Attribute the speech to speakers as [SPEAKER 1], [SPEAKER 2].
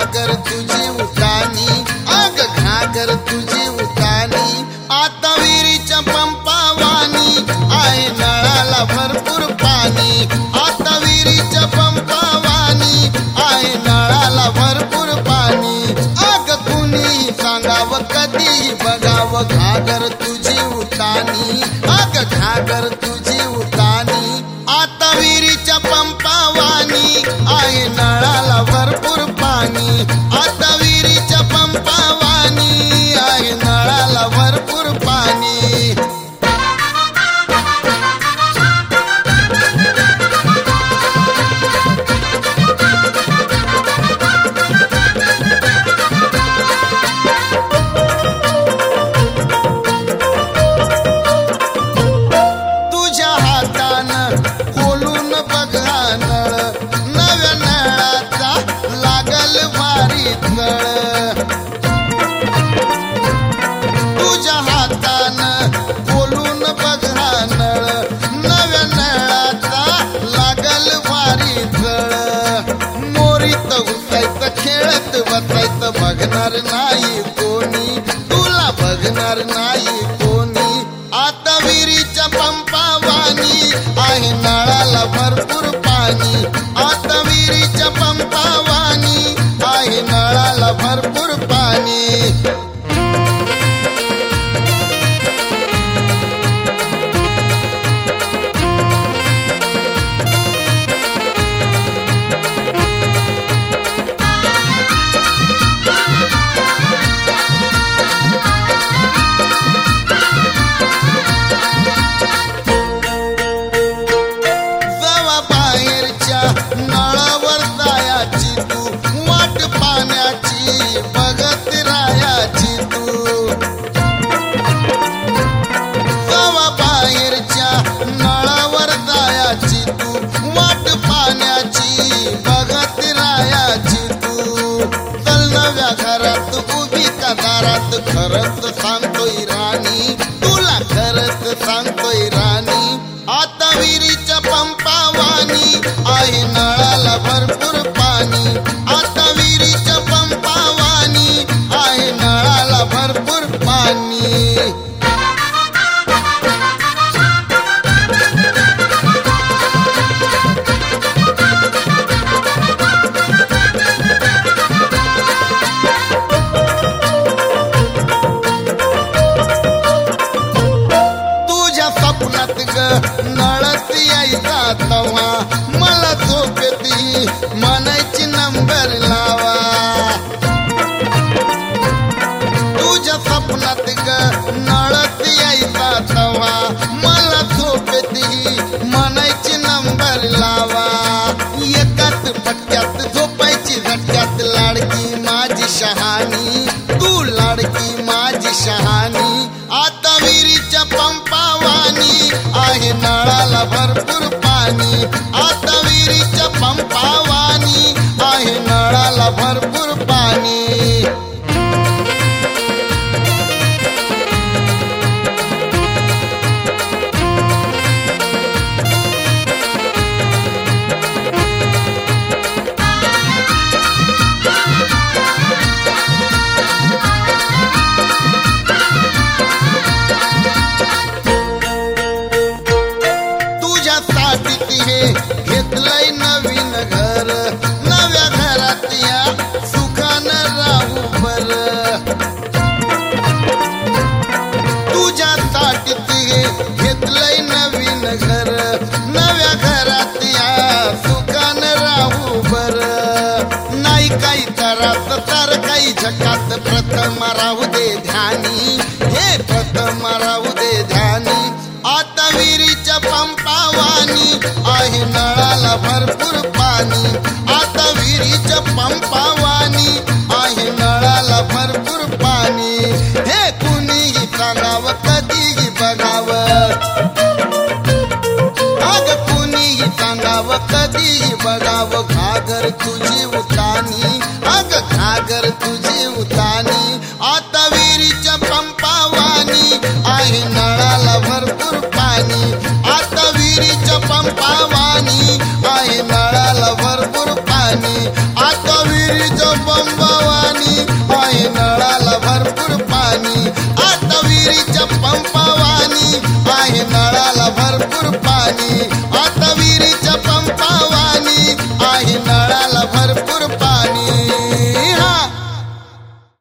[SPEAKER 1] घागर तुझी उतानी, अग घागर तुझी उतानी. आता विहिरीच्या पंपावानी आहे नळाला भरपूर पाणी. आता विहिरीच्या पंपावानी आहे नळाला भरपूर पाणी. अग कुणी सांगावं कधी बघावं घागर तुझी उतानी, अग घागर तुझी उतानी. आता विहिरीच्या पंपावानी आहे नळाला भरपूर पाणी. आता विहिरीच्या पंपावानी आहे नळाला भरपूर पाणी. तुझ्या हातानं खोलून बघा नळ, नव्या नळाचा लागल भारी तळ. तुझ्या हातानं खोलून बघा नळ, नव्या नळाचा लागल भारी तळ. मोरीत घुसायचं खेळत बसायचं बघणार नाही कोणी, तुला बघणार नाही कोणी. आता विहिरीच्या पंपावानी आहे नळाला भरपूर पाणी. आता विहिरीच्या पंपावानी आहे नळाला भरपूर पाणी. नळावर जायाची तू वाट पाण्याची बघत राहायची तू. जावा बाहेरच्या नळावर जायाची तू वाट पाण्याची बघत राहायची तू. चल नव्या घरात उभी का दारात खरंच सांगतोय राणी, तुला खरंच सांगतोय राणी. आता विहिरीच्या पंपावानी आहे नळाला भरपूर पाणी. आता विहिरीच्या पंपावानी आहे नळाला भरपूर पाणी. तुझ्या स्वप्नात ग नळत यायचा तव्हा, मला झोप येती म्हणायची नंबर लावा. तुझ्या स्वप्नात ग नळत यायचा तव्हा, मला झोप येती म्हणायची नंबर लावा. एकाच पटक्यात झोपायची झटक्यात लाडकी माझी शहाणी, तू लाडकी माझी शहाणी. आता विहिरीच्या पंपावानी आहे नळाला भरपूर पाणी. आता विहिरीच्या पंपावानी आहे नळाला भरपूर पाणी. घेतलंय नवीन घर, नव्या घरात या सुखानं राहू बर. तुझ्यासाठी घेतलंय नवीन घर, नव्या घरात या सुखानं राहू बर. नाही काही तरात तर काही झकात प्रथम राहू दे ध्यानी, हे प्रथम राहू दे ध्यानी. आता विहिरीच्या पंपावानी आहे नळाला भरपूर पाणी. आता विहिरीच्या पंपावानी आहे नळाला भरपूर पाणी. हे कुणीही सांगावं कधीही बघावं, अग कुणीही सांगावं कधीही बघावं घागर तुझी उतानी, अग घागर तुझी उतानी. आता विहिरीच्या पंपावानी आहे नळाला भरपूर पाणी. आता विहिरीच्या पंपावानी आहे नळाला भरपूर पाणी. आता विहिरीच्या पंपा अंकुर पाणी आता